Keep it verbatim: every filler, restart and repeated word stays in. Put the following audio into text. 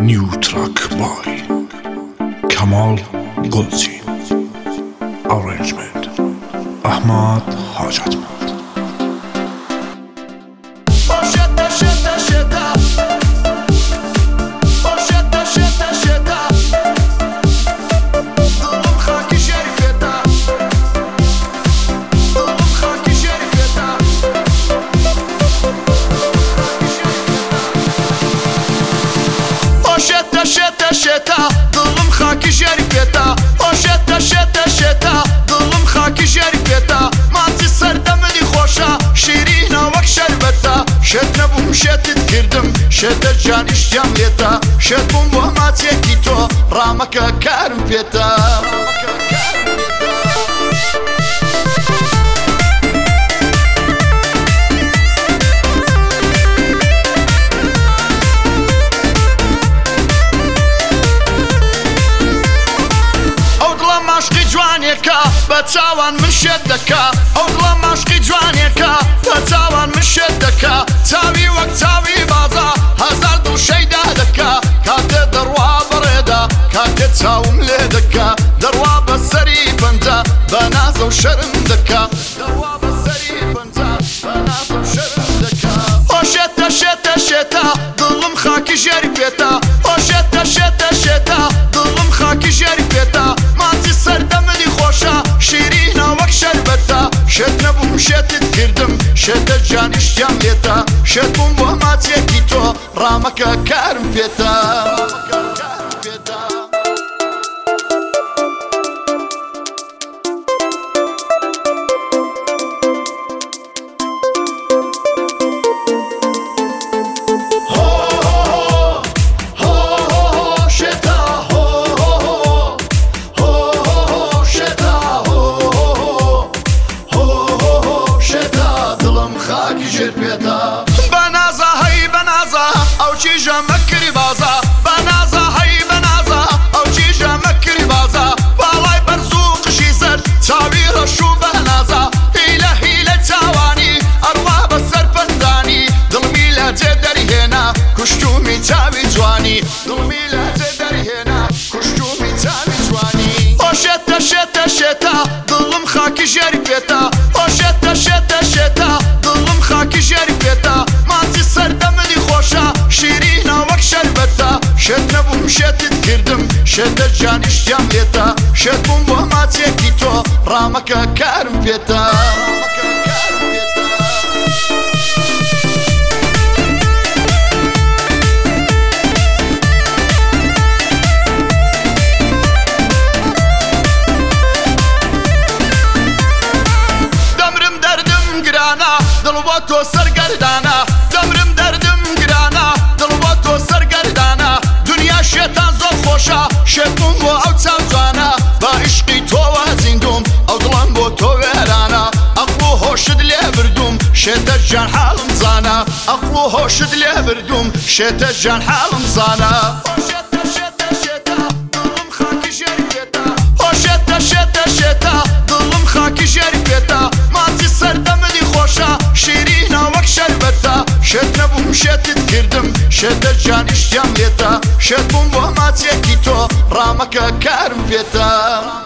New track by Kamal Golzi. Arrangement Ahmad Hajatmand. شتا شتا دڵم خاکی ژێری پێتا ئۆ شێتە شێتە شێتا دڵم خاکی ژێری پێتا ماچی سەردەمەلی خۆشە شیرینە وەک شەربەتە شێت نەبووم شێتت کردم شێتە جانیشتیان لێتە شێت بووم بۆ ماچێکی تۆ ڕامەکە کارم پێتە بە چاوان من شێت دەکا ئەو دڵە ماشقی جوانێکە بە چاوان من شێت دەکا چاوی وەک چاوی بازا هەزار دڵ شەیدا دەکا کاتێ دەڕوا بەڕێدا کاتێ چاوم لێ دەکا دەڕوا بە سەری پەنجە بە نازە و شەرم دەکا دەڕوا بە سەری پەنجە بە نازە و شەرم دەکا ئۆ شێتە شێتە شێتە دڵم خاکی ژێری پێتا ئۆ شێتە شێتە شێتە دڵم خاکی ژێری پێتا ماچی سەردەمەلی خۆشە شیرینە وەک شەربەتە شێت نەبووم شێتت کردم شێتە جانیشتیان لێتە شێت بووم بۆ ماچێکی تۆ ڕامەکە کارم پێتە بەنازە هەی بەنازە ئەو چیژە مەکری بازە بەنازە هەی بەنازە ئەو چیژە مەکری بازە باڵای بەرز و قشی سەر چاوی ڕەش و بەنازە هیلە هیلە چاوانی ئەڕوا بەسەر پەندانی دڵمی لە جێ دەریهێنا کوشتومی چاوی جوانی دڵمی لە جێ دەریهێنا کوشتومی چاوی جوانی ئۆ شێتە شێتە شێتە دڵم خاکی ژێری پێتا ئۆ شێتە شێتە شێتە دڵم خاکی ژێری پێتا ماچی سەردەمەلی خۆشە شیرینە وەک شەربەتە شێت نەبووم شێتت کردم شێتە جانیشتیان لێتە شێت بووم بۆ ماچێکی تۆ ڕامەکە کارم پێتە دڵ بۆ تۆ سەرگەردانە دەمرم دەردم گرانە دڵ بۆ تۆ سەرگەردانە دنیا شێتان زۆر خۆشە شێت بووم بۆ ئەو چاو جوانە بە عیشقی تۆوە زیندوم ئەو دڵم بۆ تۆ وێرانە ئەقڵ و هۆشت لێ بردوم شێتە جان حاڵم زانە ئەقڵ و هۆشت لێ بردوم شێتە جان حاڵم زانە ئۆ شێتە شێتە شێتە دڵم خاکی ژێری پێتا ئۆ شێتە شێتە شێتە دڵم خاکی ژێری پێتا ماچی سەردەمەلی خۆشە شیرینە وەک شەربەتە شێت نەبووم شێتت کردم شێتە جانیشتیان لێتە شێت بووم بۆ ماچێکی تۆ ڕامەکە کارم پێتە